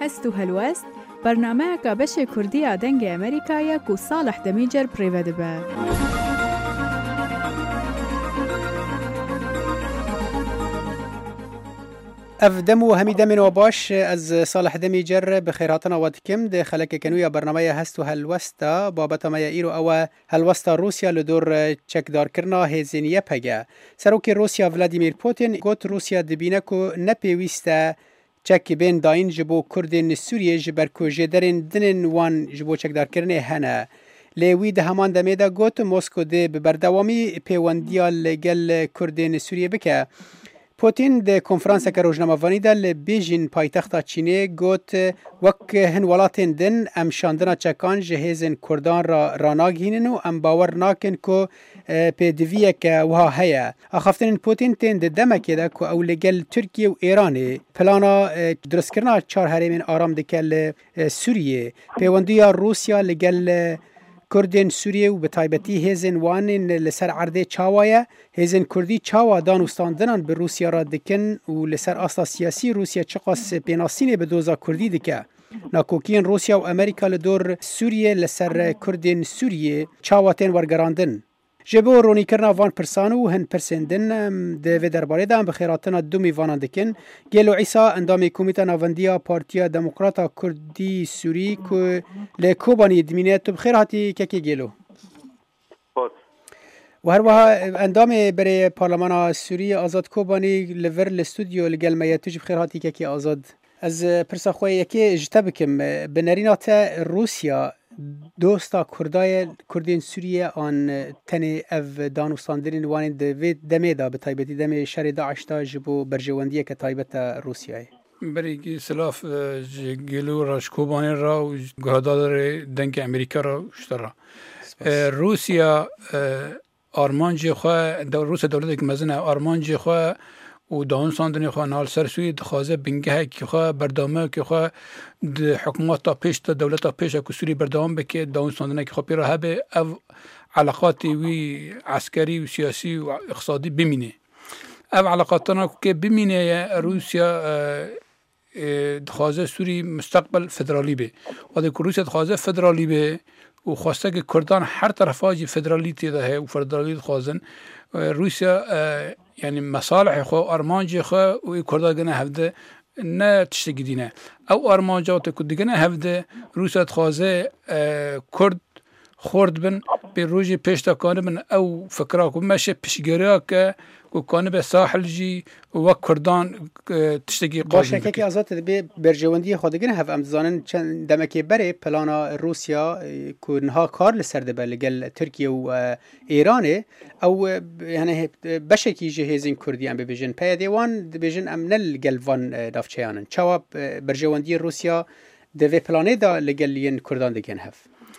هست و هلوست برنامه که بش کردی آدنگ امریکایی که صالح دمیجر پریوده به. افدم و همی دمین و باش از صالح دمیجر بخیراتنا ودکم ده خلک کنویا برنامه هست و هلوستا بابت ما ایرو او هلوستا روسیا لدور چکدار کرنا هزینیه پگه سروک روسیا ولادیمیر پوتین گوت روسیا دبینه کو نپیوسته چک بین داین جبو کردین سوریه جبر کو جدرین دنن وان جبو چکدار کرنه هنه لیوی ده همان دمه دا گوت موسکو ده ببردوامی پیوندیا لگل کردین سوریه بکه پوتین د کنفرانس که روزنامه‌وانی دل بیژین پایتخت چینی گوت وک هن ولاتین دن ام شاندنا چکان جهیزن کردان را راناگینن و ام باور ناکن کو پدویه که وها هيا اخفتن پوتین تن د دمکه ده کو اولگل ترکیه و ایران پلانا درست کرنا چهار هرمین آرام دکل سوریه پیوندیا روسیا لگل کردین سوریه و به تایبتی هزن وانین لسر عرضه چاوایه هزن کردی چاوا دانوستاندنان به روسیا را دکن و لسر اصلا سیاسی روسیا چقاس پیناسینه به دوزا کردی دکه ناکوکین روسیا و امریکا لدور سوریه لسر کردین سوریه چاواتین ورگراندن جبو رونی کرنا وان پرسانو هن پرسندن ده و درباره دام بخیراتنا دومی وانان دکن گلو عیسا اندامی کومیتا ناوندیا پارتیا دموکراتا کردی سوری که لکوبانی دمینه تو بخیر هاتی که گلو و هر وها اندام برای پارلمان سوری آزاد کوبانی لور الاستودیو لگل میتوج بخیر هاتی که آزاد از پرسا خواه یکی اجتا بکم بنرینات روسیا دوستا کردین سوریه آن تنی اف دانوستاندرین وان دمه دا به تایبتی دمه شهر داعش دا جبو برجواندیه که تایبت روسیه بریگی سلاف گلو راشکوبانی را و گهدادر دنگ امریکا را شترا روسیا آرمانجی خواه روسیا دولت که مزنه آرمانجی خواه و دانوستاندنی خواه نال سرسوی دخوازه بنگه که خواه بردامه که خواه حکومت تا پیش تا دولت تا پیش که سوری بردام بکه دانوستاندنی که خواه پیرا هبه او علاقاتی وی عسکری و سیاسی و اقتصادی بمینه او علاقاتنا که بمینه روسیا دخوازه سوری مستقبل فدرالی به و که روسیا دخوازه فدرالی به و خواسته که کردان هر طرف آجی فدرالی تیده و فدرالی دخوازن روسیا یعنی مصالح خو ارمانجی خو و کردان گنه هفته نه تشتگی دینه او ارمانجات که دیگه نه هفته روسیا خوازه کرد خورد بن به روزی پیشتا کانه بن او فکرها که مشه پیشگیری که کانه به ساحل جی و کردان تشتگی باشه که آزاد به برجواندی خودگین هف امزانن چند دمکی بره پلانا روسیا کنها کار لسرده بلگل ترکیه و ایرانه او یعنی بشکی جهیزین کردی ام ببیجن پیدیوان ببیجن ام نل گلوان دافچیانن چواب برجواندی روسیا دوی پلانه دا لگلین کردان دگین هف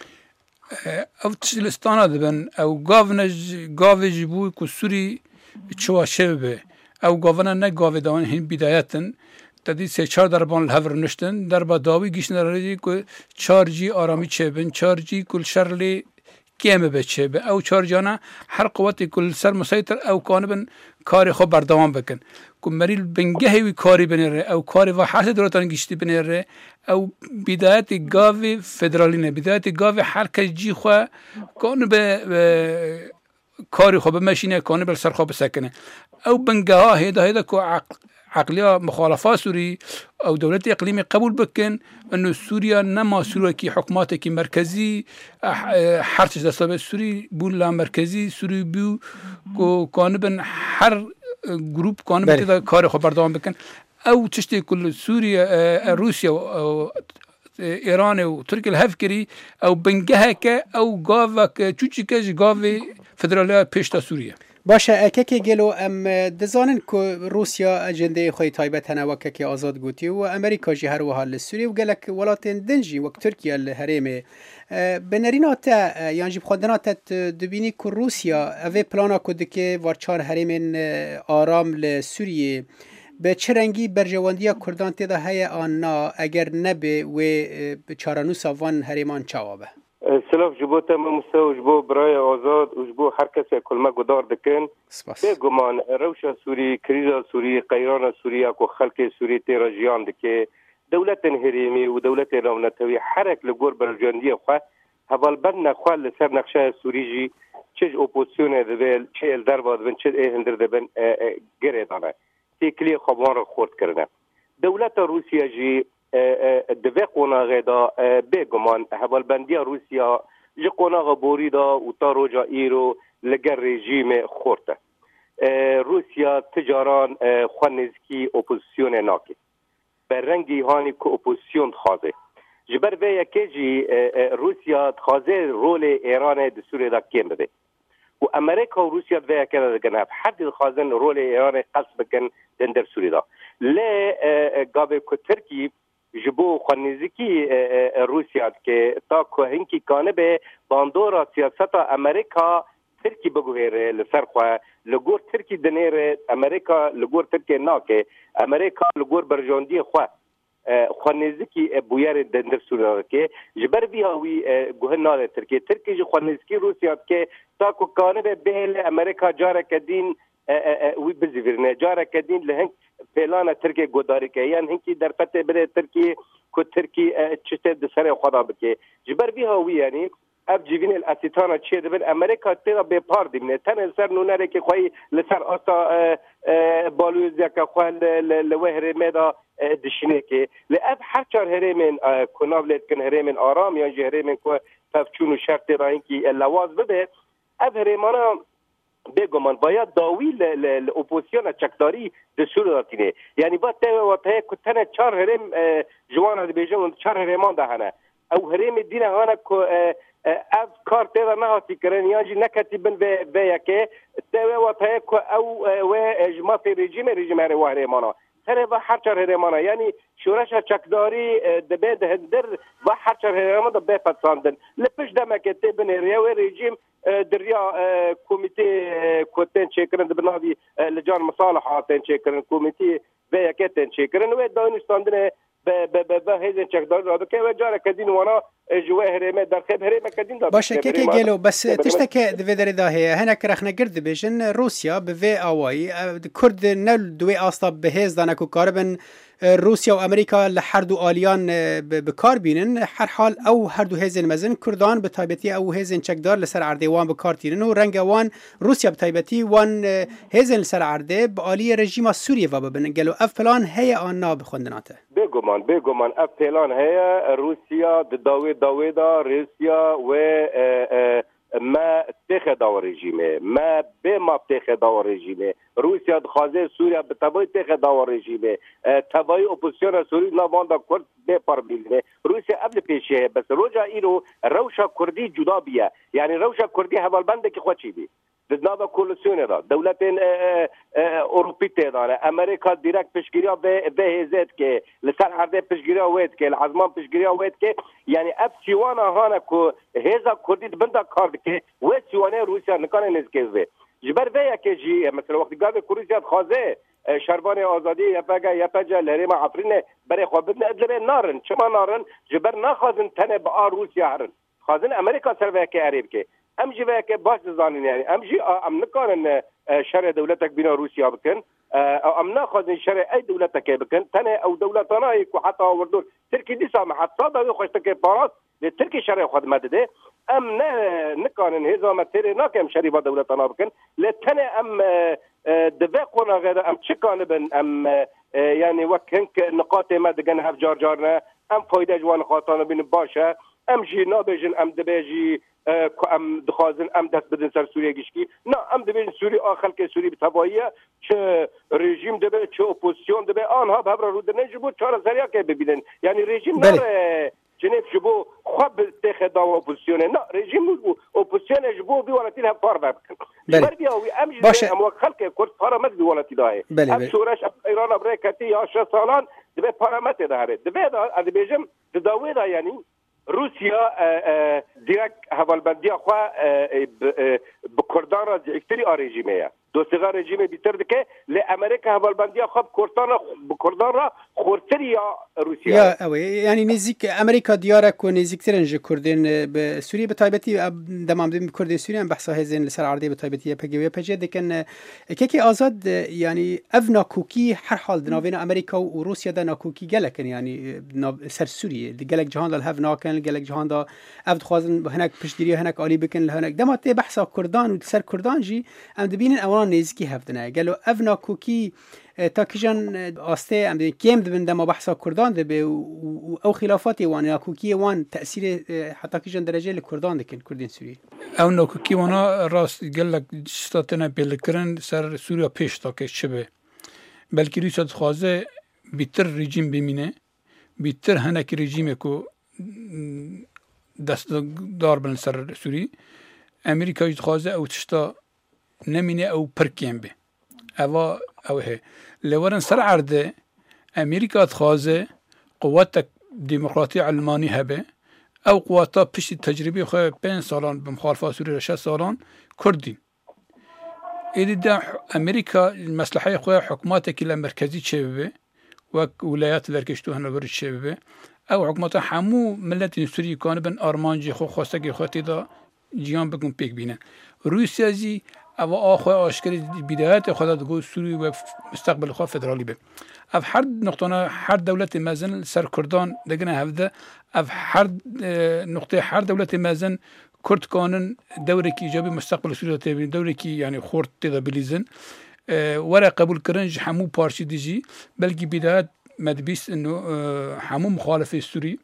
او تشلستانا دبن او گاوی بوی که سوری چواشه به او گاونا نه گاوی دان هن بدایتن تدی سه چهار دربان الهور نشتن دربا داوی گیشن رادی که چهار جی آرامی چه بن چهار جی کل شرلی کیمه بچه به او چهار جانا هر قوتی کل سر مسیطر او کانبن کاری خوب بردوام بکن که مریل بنگهی وی کاری بنره او کاری و حاصل دولتان گیشتی بنره او بدایت گاوی فدرالینه بدایت گاوی هر کس جی خواه کان به کاری خوب ماشینه کانه بل سر خوب سکنه او بنگه ها هیدا که عقلیا مخالفات سوری او دولت اقلیمی قبول بکن انه سوریا نما سوریا کی حکومت کی مرکزی هر چیز دستابه سوری بول لا مرکزی سوری بیو کو کانه بن هر گروپ کانه بده کار خوب بردام بکن او تشتی کل سوریا روسیا و ایران و ترکیه الهفکری او بنگه که او گاو که چوچی که گاوی فدرالیا پیشتا سوریه باشه که گلو ام دزانن که روسیا اجنده خوی تایبت هنه که آزاد گوتی و امریکا جی هر وحال سوری و گلک ولاتین دنجی و ترکیه الهرمه بنرینات یعنی جیب خواندنات دبینی که روسیا اوه پلانا کده که وارچار هرمین آرام لسوریه به چه رنگی برجواندی کردان تیده های آننا اگر نبه و چارانوس وان هرمان چوابه سلاف جبو تمام مستوى جبو براي آزاد وجبو هر کسی کلمه گدار دکن بگمان روشا سوری کریزا سوری قیران سوری اکو خلق سوری تیرا جیان دکه دولت هریمی و دولت ناونتوی حرک لگور برجاندی خواه هوالبند نخواه لسر نقشه سوریجی چه اپوزیسیون دبل چه الدر بادبن چه هندر دبن گره دانه تیکلی خوابان رو خورد کرده دولت روسیه جی دوی قناغه دا بگمان هوالبندی روسیا جی قناغ بوری دا و تا روجا ایرو لگر رژیم خورده روسیا تجاران خوانزکی اپوزیسیون ناکی به رنگی هانی که اپوزیسیون خوازه جبر به یکی جی روسیا خوازه رول ایران در سوریه دا کم بده و امریکا و روسیا به یکی دا دگنه حد خوازن رول ایران قصد بکن در سوریه دا لی گابه که ترکی جبو خوانزکی روسیا که تا که هنکی کانه به باندورا سیاست امریکا ترکی بگوهره لسر خواه لگور ترکی دنیره امریکا لگور ترکی ناکه امریکا لگور برجاندی خواه خوانزکی بویر دندر سوریه که جبر بیاوی گوه ناله ترکی جو خوانزکی روسیا که تا که کانه به بهل امریکا جاره کدین وی بزیورنه جاره کدین لهنگ پلان ترکی گوداری که یعنی هنگی در پته بره ترکی که ترکی چشته دسره خدا بکه جبر بیاوی یعنی اب جیوین الاسیتانا چیه دبن امریکا تیرا به پار دیمنه تن سر نونره که خواهی لسر آستا بالویزیا که خواه لوه هرمه دا دشینه که لعب هر چار هرمین کناو لید کن هرمین آرام یا جی هرمین که تفچون و شرط را اینکی لواز بده اب هرمانا بگمان باید داوی اپوزیسیون چکداری دستور داتینه یعنی باید تیوه کتنه چار هرم جوان بیجن چار هرمان دهنه او هرم دینه هانه که اف کار تیرا نهاتی کرن یانجی نکتی بن به یکی تیوه و تایه که او و اجماعی رژیم هره و هرمانا هره و هر چار هرمانا یعنی شورش چکداری دبه دهندر و هر چار هرمانا به پتساندن لپش دمکه تی بن هره و رژیم دریا کمیته کوتن چکرن دبناوی لجان مصالحاتن چکرن کمیته به یکی تن چکرن و دانستاندنه به هیزن چکداری دادو که و جاره کدین وانا جوه هرمه در خیب هرمه کدین دادو باشه که گلو بس تشتكي دفدر داهيه هناك رخنا قرد بيجن روسيا بفي اواي كرد نل دوي اصلا بهز دانا كو كاربن روسيا وامريكا لحردو آليان بكار بينن هر حال او هردو هزن مزن كردان بتايبتي او هزن چکدار لسر عرده وان بكار تينن و رنگ وان روسيا بتايبتي وان هزن لسر عرده بآلي رژيم سوريا و ببن قالو اف پلان هي آنا بخوندناته بگمان اف پلان هي روسيا داوي دا روسيا و ما تخدا و رژیمه ما به ما تخدا و رژیمه روسیا دخوازه سوریا به تبای تخدا و رژیمه تبای اپوزیسیون سوری نواندا کرد به پر بیلنه روسیا قبل پیشه بس روجا ایرو روشا کردی جدا بیه یعنی روشا کردی حوالبنده که خوچی بی دنابا کولوسیون دا دولت اروپی تداره امریکا دیرک پشگیریا به هزت که لسر عرده پشگیریا وید که العظمان پشگیریا وید که یعنی اب سیوانا هانا که هزا کردی بنده کار که و سیوانه روسیا نکانه نزکیزه جبر ویا که جی مثلا وقتی گاوه کروسیا خوازه شربان آزادی یا پجا لریم عفرینه برای خوابتن ادلبه نارن چما نارن جبر نخوازن تنه با روسیا هرن خوازن امریکا سر ویا که عریب که ام جی ویا که باش زانین یعنی ام جی ام نکانن شر دولتک بینا روسیا بکن ام نخوازن شر ای دولتک بکن تنه او دولتانایی که حتی آوردون ترکی دی سامحت صادوی خوشتک پاراس ترکی شر خود مدده ام نکانن هزامت تیره ناکم شریفا دولتانا بکن لتنه ام دوی قونا غیره ام چکانه بن ام یعنی وکنک نقاط مدگن هف جار جارنه ام فایده جوان نقاطانه بین باشه ام جی نابیجن ام دبیجی ام دخوازن ام دست بدن سر سوریه گشکی نه ام دبیجن سوری آخر که سوری بتواییه چه رژیم دبه چه اپوزیسیون دبه آنها ببرا رو دنه بود چهار سریا که ببینن یعنی رژیم ناره جنیف جبو خواب تخدا و اپوزیسیونه نه رژیم اپوزیسیون جبو بی ولتی هم پار بکن بر بیاوی امجد ام خلق کرد پارامت بی ولتی داره ام شورش ایران ابرکتی یا 6 سالان دبه پارامت داره دبه از بیجم داوی دا یعنی روسیا دیرک حوالبندی خو به کردان را اکتری رژیمه دوستگاه رژیم بیتر دکه ل امریکا هوالبندی خب کردان را خورتری یا روسیه یا اوه یعنی نزدیک امریکا دیاره کو نزدیکترن ج کردن به سوریه به تایبتی دمام دم کردن سوریه هم بحث هزین لسر عرضی به تایبتی پگوی پجه دکن کی آزاد یعنی افنا کوکی هر حال دناوین امریکا و روسیه دا ناکوکی گلکن یعنی سر سوریه گلک جهان دا هف ناکن گلک جهان دا افد خوازن هناك پشتگیری هناك عالی بکن هناك دمات بحث کردان و سر کردان جی ام دبین اوان نزدیکی هفدنه گلو افنا کوکی تا کجان آسته ام دبین کیم دبن دما بحث کردان دبی او خلافاتی وان ناکوکی وان تأثیر حتی کجان درجه لکردان دکن کردین سوریه او ناکوکی وانا راست گلک شتاتنا پیلکرن سر سوریا پیش تا که چه بلکه روسیه خوازه بیتر رژیم بمینه بیتر هناك رژیم کو دست دار بن سر سوری امریکا خوازه او تشتا نمینه او پرکیم به او هی لورن سر عرضه امریکا خوازه قوات ديمقراطية علماني هبه او قواتا پشت تجربه خواه 5 سالان بمخالفه سوری 6 سالان کردین ایدی دا امریکا مسلحه خواه حکومات که مرکزی چه ببه و ولایات درکشتو هنوبر چه ببه او حکومت همو ملت سوری کانه بن آرمانجی خو خواستگی خواهی دا جیان بکن پیک بینن روسیه زی او آخواه آشکری بدایت خواهد گو سوری و مستقبل خواه فدرالی به اف هر نقطه هر دولت مازن سر کردان دگنه هفته اف هر نقطه هر دولت مازن کرد کانن دوره کی ایجابی مستقبل سوریه تبین دوره کی یعنی خورد تدا بلیزن ورا قبول کرنج همو پارچی دیجی بلکه بدایت مدبیست انه همو مخالف سوری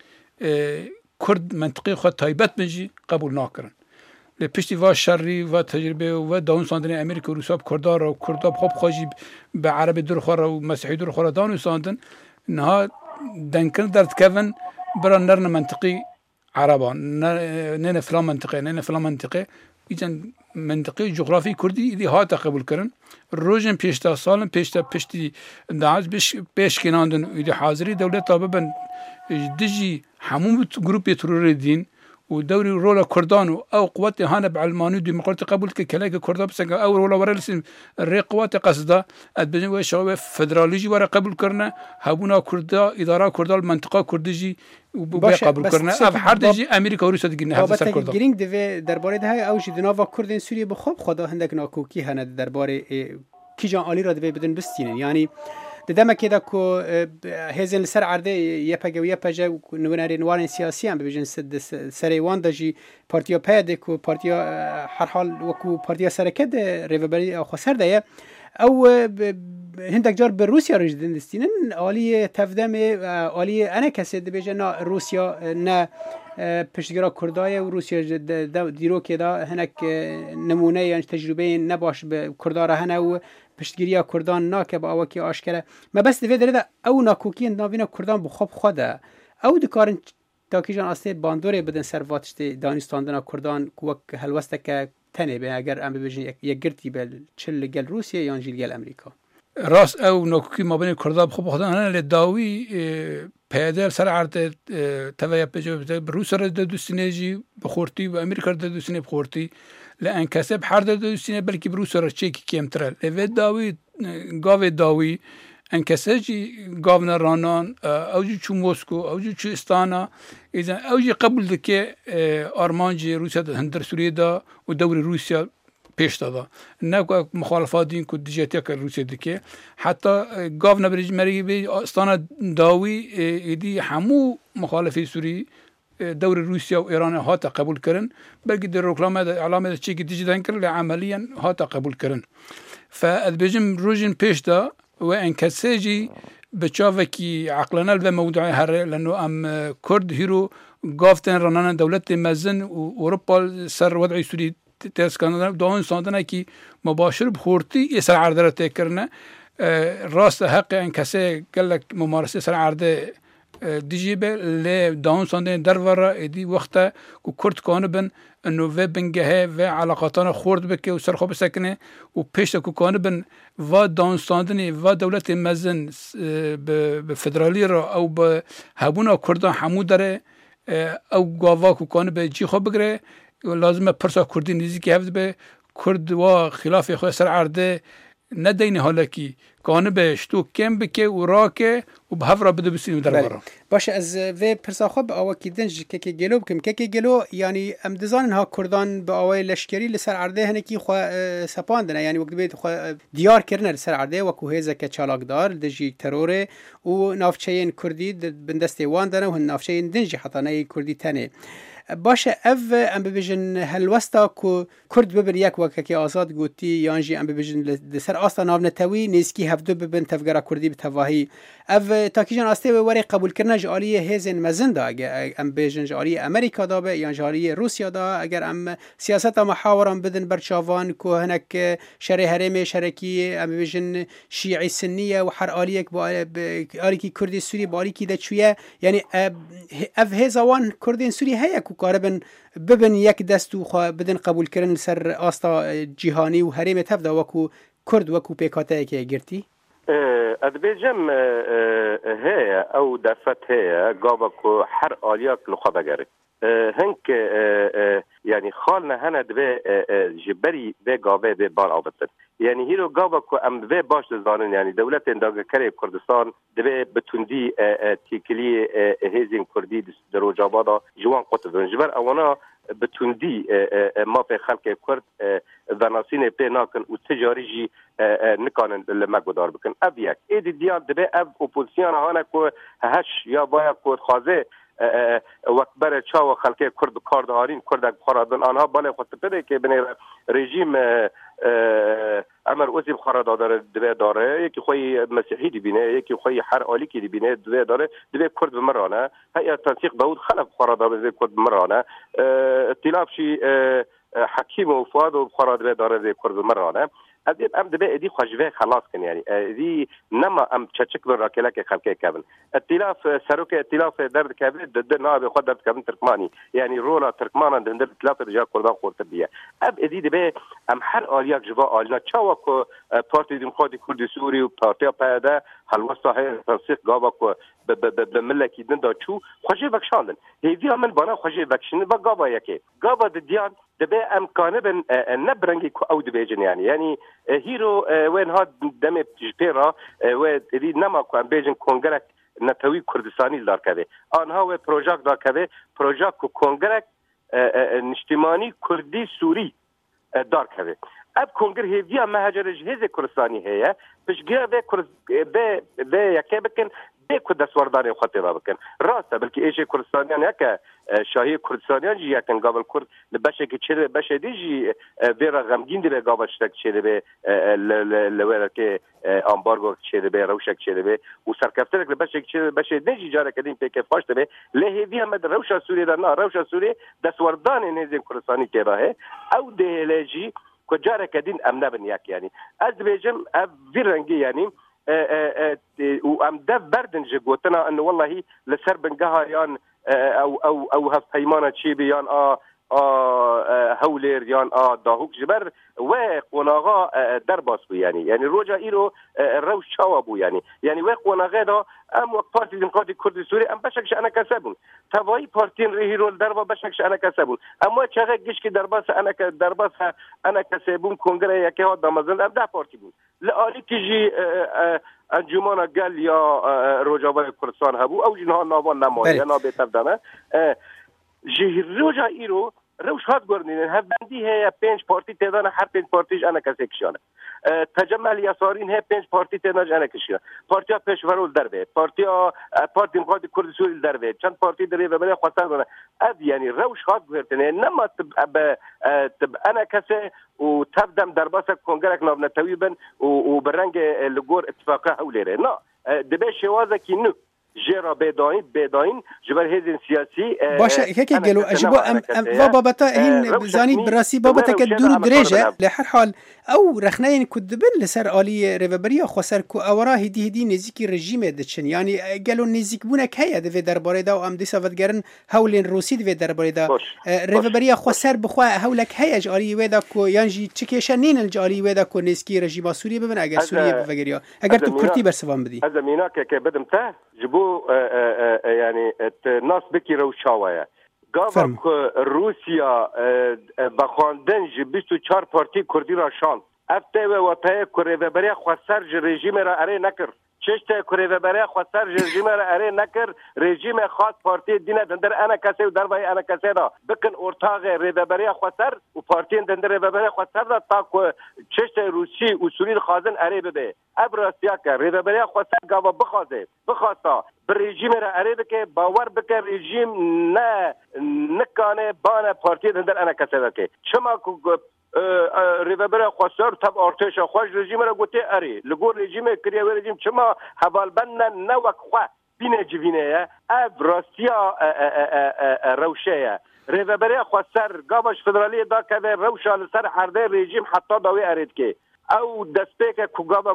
کرد منطقه خود تایبت بنجی قبول ناکرن لپشتی و شری و تجربه و داون ساندن امریکا و روسیه کردار و کرداب خوب خواجی به عرب دور خور و مسیحی دور خور داون ساندن نها دنکن درد کفن برا نرن منطقی عربان نه فلان منطقه ایجن منطقه جغرافی کردی ایدی ها قبول کردن روزن پیشتا سالن پشتی داعش پیش کناندن ایدی حاضری دولت تاببن دجی همون گروپ ترور دین و دوري رولا كردان او قوات هانب علماني ديمقراطي قبول كلاك كردان بس او رولا ورا لسن الري قوات قصده ادبن وشباب فدراليجي ورا قبول كرنا هابونا كردا اداره كردا المنطقه كردجي قبول كرنا اف حردجي امريكا وروسيا دغنا هذا سر كردا گرینگ دو درباره ده او جدناوا کردن سوریه بخوب خدا هندک ناکوکی هنه درباره کی جان عالی را دو بدن بستینن یعنی دما كده كو هزن سر عرضه يپگه و يپجه نوناري نوارن سياسي هم بيجن سريوان دجي پارتيا پد كو پارتيا هر حال وكو پارتيا سركد ريفبري او خسر ده او هندك جار بروسيا رجدن دستينن عالي تفدم عالي انا كسد بيجن روسيا نه پشتگرا کردای و روسیه دیرو که دا هنک نمونه یعنی تجربه نباش به کردار هنه و پشتگیری کردان ناکه با اوکی آشکره ما بس دوی داره او ناکوکی ناوینا کردان بخواب خوده او دکارن تاکی جان آسته باندوره بدن سرواتشت دانستاندنا کردان کوک هلوسته که تنه به اگر ام ببیجن یک گرتی به چل گل روسیه یا جل گل امریکا راست او ناکوکی ما بین کردان بخواب خوده هنه لداوی پیاده سر عرض توی پجاب روسیه را دوستینه جی بخورتی و امریکا را دوستینه بخورتی لأن كسب حرد دوستینه بلکه بروسیه را چیکی کمتره لوید داوی گاوی داوی ان كسجي قابنا رانان اوجي چو موسكو اوجي چو استانا اذا اوجي قبل دكي ارمانجي روسيا هندر سوريا دا ودوري روسيا پیش دادا نه مخالفات دین کو دیجیتیا که روسیه دکه حتی گاونا برج مری به استان داوی ایدی همو مخالفی سوری دور روسیه و ایران ها قبول کردن بلکه در رکلامه علامه چی که دیجیتن کرد عملیا ها قبول کردن فالبجم روزن پیش دا و انکساجی بچاوه کی عقلنا و موضوع هر لانه ام کرد هیرو گافتن رانان دولت مزن و اروپا سر وضع سوری تسکندن دون ساندن کی مباشر بخورتی اسر عرضه تکرنه راست حق ان کسی قالك ممارسه سر عرضه دیجیبه ل دون ساندن در ورا دی وقت کو کرد کانبن انه و بنگه و علاقاتنا خورد بکه و سرخو بسکنه و پیش کو کانبن و دون ساندن و دولت مزن به فدرالی را او به هبونا کردان همو داره او گاوا کو کانبه جی خو بگره لازمه پرسا کردی نیزی که هفت به کرد و خلاف خود سر عرده ندین حالا کی کانه بهش تو کم بکه و راکه و به هفرا بده بسیم در بارا باشه از و پرساخو به آوا کی دنج که گلو بکم که گلو یعنی ام دزان ها کردان به آوای لشکری لسر عرده هنه کی خو سپاندنه یعنی وقت بیت خو دیار کردن لسر عرده و کوهزه که چالاکدار دجی ترور و نافچین کردی بندسته وان دنه و نافچین دنج حتی نه کردی تنه باشه اف ام ببیجن هلوستا کو کرد ببر یک وکه آزاد گوتی یانجی ام ببیجن سر آستا ناو نتوی نیسکی هفدو ببن تفگرا کردی بتواهی اف تاکیجان آسته و وری قبول کردن جاری هزن مزن دا اگر ام ببیجن جاری امریکا دا به یا جاری روسیا دا اگر ام سیاست محاورم بدن برچاوان کو هنک شر حرم شرکی ام ببیجن شیعی سنیه و هر آلیک با آلیکی کردی سوری با آلیکی دچویه یعنی اف هزوان کردین سوری هیا قاربن ببن یک دستو خو بدن قبول کردن سر آستا جهانی و حریم تفدا وکو کرد وکو پیکاته که گرتی ادبیجم هي او دفت هي قابكو حر آلياك لخبا جاري هنك يعني خالنا هنا دبي جبري بي قابه بي بان آبتن يعني هيرو قابكو ام بي باش زانن يعني دولة انداغ كري كردستان دبي بتوندي تيكلي هيزين كردي درو جابادا جوان قطبن جبر اوانا بتوندي ما في خلق كرد ذناسين بي ناكن وتجاري جي نكانن لمقدار بكن ابيك ايدي ديال دبي اب اوبوزيسيون هانا كو هش يا بايا كو خازه وکبر چاو خلک کرد کاردهارین کرد خرادن آنها بالا خود بده که بنی رژیم عمر اوزی خرادادار دوی داره یکی خوی مسیحی دی بینه یکی خوی هر آلی کی دی بینه دوی داره دوی کرد بمرانه هيئه تنسيق داود خلق خرادار دوی کرد بمرانه اختلاف شي حکیم و فؤاد و خرادار داره دوی کرد بمرانه ادي ام دبي دي خوجوي خلاص كن يعني دي نما ام تشك براكلك خلقه كابن ائتلاف سروك ائتلاف درد كابن ضد نائب خد درد كابن تركماني يعني رولا تركمان ضد ائتلاف رجال كردان قرطبيه اب ادي دبي ام حر الياك جوا النا تشاوكو بارتي ديمقراطي كردي سوري و بارتي بادا هالوسط هي تنسيق غابكو بملكي دندا تشو خوجي بكشاندن هي من بنا خوجي بكشن بغابا يكي غابا ديان دبي امكانه بن نبرنگي كو اود بيجن يعني هيرو وين هاد دمي جبيرا ودي نما كو بيجن كونغرك نتوي كردستاني دار كده آنها و پروژاک دار كده پروژاک کو كونغرك اجتماعي كردي سوري دار كده اب كونغر هي مهاجر جهاز كردستاني هي بش جا به يكي بكن بيكو دسورداني خطيرة بكن راسه بلكي ايجي كردستانيان يكا شاهي كردستانيان جي يكن قابل كرد لباشا كتشير باشا ديجي بيرا غمجين دي بقابل شتك تشير بي لويرا كي امبارغو تشير بي روشا تشير بي وسركفتلك لباشا كتشير باشا ديجي جارة كدين بيكي فاشت بي لهي دي همد روشا سوري دانا روشا سوري دسورداني نيزين كردستاني كيباهي او دهلاجي كجارة كدين امنا بنياك يعني از بيجم فيرنجي يعني وام دف بردن جوتنا انه والله لسر بنقها يان او هف هيمانه تشيبي يان هولير يان داهوك جبر وقناغا درباس بو يعني روجا ايرو روش شاوبو يعني وقناغا دا ام وقت بارتي ديمقراطي كردي سوري ام بشكش انا كسبون تواي بارتين ريهيرو الدربا بشكش انا كسبون اما چاغه گشكي درباس انا كسبون كونغري يكي ها دامازن ام ده بارتي بون لآلی کجی انجمن گل یا روجاوای کردستان هبو او جنها ناوان نمایی نابه تفدمه جه روجا ایرو روش هات گردین هف بندی هیا 5 پارتی تدان هر 5 پارتیش انا کسی کشانه تجمع الیاسارین هیا 5 پارتی تدانش انا کشانه پارتیا پیشورول دربه پارتی دموکراتی کردی سوری دربه چند پارتی داره و بله خواستن داره اب یعنی روش هات گردینه نما تب انا کسی و تبدم درباس کنگرک ناب نتوی بن و برنگ لگور اتفاقه هولیره نه دبه شوازه کی نو جرا بداین جبر هزین سیاسی باشه که گلو اجبو ام بابتا هین زانی براسی بابتا که دور درجه لهر حال او رخنین کدبن لسر آلی ریوبریا خسر کو اورا هدی نزیکی رژیم دچن یعنی گلو نزیک بونه که د درباره دا ام دیساوتگرن هولین روسی د درباره دا ریوبریا خسر بخوا هولک هیج آلی ودا کو یانجی چکیشنین الجالی ودا کو نزیکی رژیم سوریه ببن اگر سوریه بفگریا اگر تو کرتی برسوام بدی از مینا که بدم ته جبو يعني ناس بكي روشاوية گاوا روسیا بخواندن جی 24 پارتی کردی را شاند افته و وطای کریوبری خواسر رژیم را اره نکر چشت کریوبری خواسر رژیم را اره نکر رژیم خاص پارتی دینه دندر انا کسی و دربای انا کسی را بکن ارتاق ریوبری خواسر و پارتی دندر ریوبری خواسر را تا چشت روسی اصولی خازن اره بده ابراسیا که ریوبری خواسر گاوا بخواستا بر رژیم را اره بکه باور بکه رژیم نه نکانه بانه پارتی دندر انا کسی بکه چما ریوبر خواسر تب ارتش خوش رژیم را گوته اری لگور رژیم کریه و رژیم چما حوالبن نوک خوا بینه جوینه اب راستیا روشه ریوبر خواسر گابش فدرالی دا که روشه لسر حرده رژیم حتی داوی ارید که او دسته که کگابا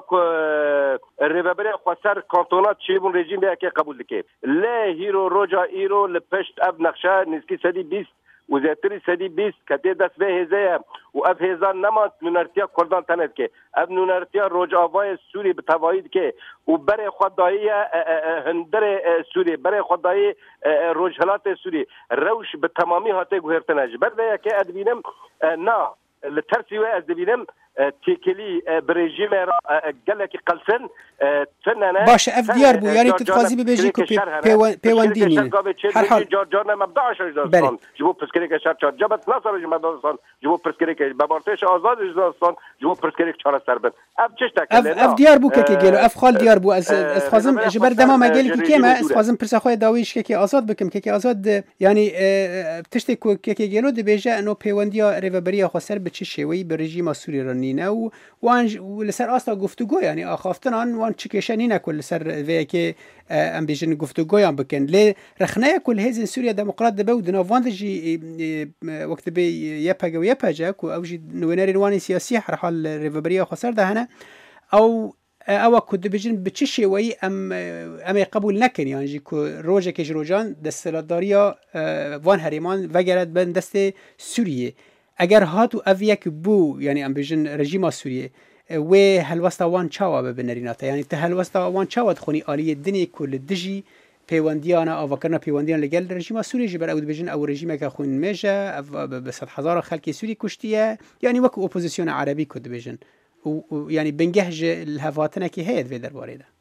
ریوبر خواسر کانتونات چیبون رژیم بیا که قبول که له هیرو روجا ایرو لپشت اب نقشه نزکی سدی 20 و زیاتری سدی 20 کتی دست به هزه و اب هزان نماند نونرتیا کردان تند که اب نونرتیا روجاوای سوری به تواید که و برای خدایی هندر سوری برای خدایی روجهلات سوری روش به تمامی هاته گوهرتنج برده که ادبینم نا لترسی و از دبینم تیکلی برژیم را گلکی قلسن تننه باشه اف دیار بو یعنی تفازی ببیجی که پیوندینی هر حال جارجان مبدعش داستان جبو پسکری که شر چار جبت نصر جمع داستان جبو پسکری که ببارتش آزاد داستان جبو پسکری که چهار سربن اف چشتا کلی اف دیار بو که گلو اف خال دیار بو از خازم جبر دما مگلی که ما از خازم پرسخوی داویش که آزاد بکم که آزاد یعنی تشتی که گلو دبیجه انو پیوندیا ریوبری خسر به چه شوی به رژیم سوری را نینه و لسر آستا گفتگو یعنی آخافتن آن وان چکشن نینه کل لسر وی که ام بیشن گفتگو هم بکن لی رخنه کل هزین سوریا دموقرات دبه و دنا وان جی وقت بی یپگه و یپجه که او جی نویناری نوانی سیاسی هر حال ریوبری خسر دهنه او کد بیشن به چه شوی ام قبول نکن یعنی جی که روزه کش روزان دستلاتداریا وان هریمان وگرد بن دست سوریه اگر هاتو اویک بو یعنی ام بیشن رژیم سوریه و هلوستا وان چاوا ببنریناتا یعنی ته هلوستا وان چاوا دخونی آلیه دنی کل دجی پیوندیانا آوکرنا پیوندیان لگل رژیم سوری جبر او بجن او رژیم که خون میشه به 100,000 خلک سوری کشتیه یعنی وک اپوزیسیون عربی کد بجن و یعنی بنگهج الهواتنه که هید و درباره ده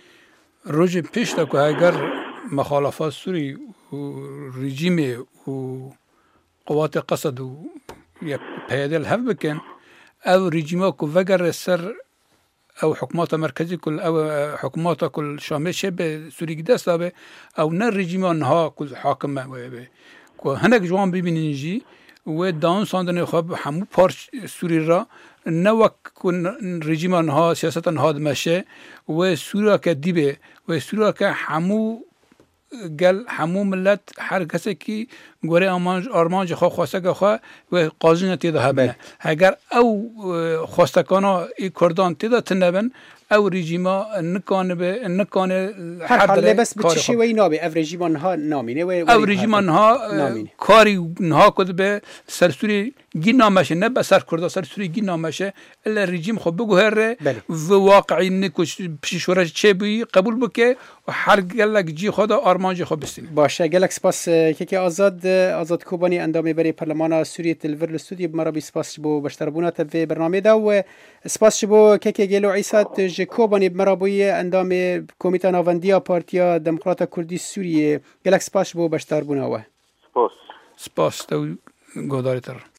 روز پیش تا که اگر مخالفات سوری و رژیم و قوات قصد و یک پیاده الهف بکن او رژیما که وگر سر او حکومات مرکزی کل او حکومات کل شامل شه به سوری دست دابه او نه رژیما نها کل حاکم به که هنگ جوان ببینین جی و دان ساندن خواب همو پارچ سوری را نه وک رژیما نها سیاست نها دمشه و سوریا که دیبه و سوریا که همو گل همو ملت هر کسی که گوره آرمانج خواه خواسته که خواه و قاضی نتیده هبنه اگر او خواستکانا ای کردان تیده تنبن او رژیما نکانه هر حال بس به چشی وی نابه او رژیما نها نامینه او رژیما نها کاری نها کد به سرسوری گی نامشه نه به سر کرده سرسوری گی نامشه الا رژیم خب بگو هره و واقعی نکش پیشورش چه بی قبول بکه و هر گلک جی خدا آرمانج خوب بستیم باشه گلک سپاس که آزاد کوبانی اندامی برای پارلمان سوریه تلور الاستودیو مرا سپاس بو بشتربونات و برنامه دا و سپاس بو که گلو عیسات کوبانی مرا بوی اندام کمیته ناوندیا پارتیا دموکرات کردی سوریه گلک سپاس بو بشتربونا و سپاس تو گوداری تر